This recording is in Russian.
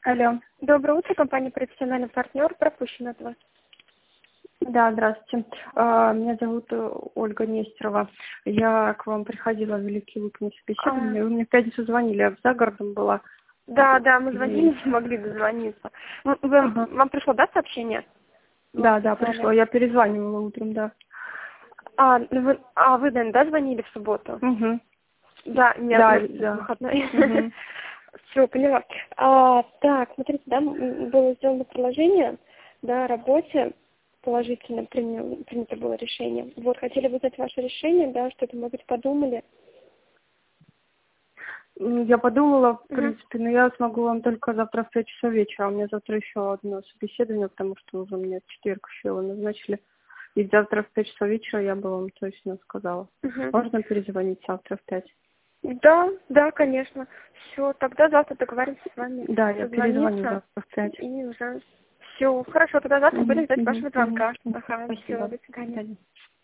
Алло. Доброе утро, компания «Профессиональный партнер». Пропущена от вас. Да, здравствуйте. Меня зовут Ольга Нестерова. Я к вам приходила в Великий Луг на собеседование. Вы мне в пятницу звонили, я за городом была. Да, мы звонили, не могли дозвониться. Вам пришло, да, сообщение? Да, пришло. Я перезванивала утром, да. Вы, наверное, да, звонили в субботу? Угу. Да, нет, Да. выходной. Угу. Все, поняла. Так, смотрите, да, было сделано предложение, да, о работе, положительно принято было решение. Вот, хотели бы узнать ваше решение, да, что-то, может быть, подумали. Я подумала, в принципе, но я смогу вам только завтра в 5 часов вечера. У меня завтра еще одно собеседование, потому что уже мне в четверг еще его назначили. И завтра в 5 часов вечера я бы вам точно сказала. Можно перезвонить завтра в 5? Да, конечно. Все, тогда завтра договоримся с вами. Да, я перезвоню завтра в 5. И уже все. Хорошо, тогда завтра будем ждать вашего звонка. Ага, все, Спасибо. до свидания.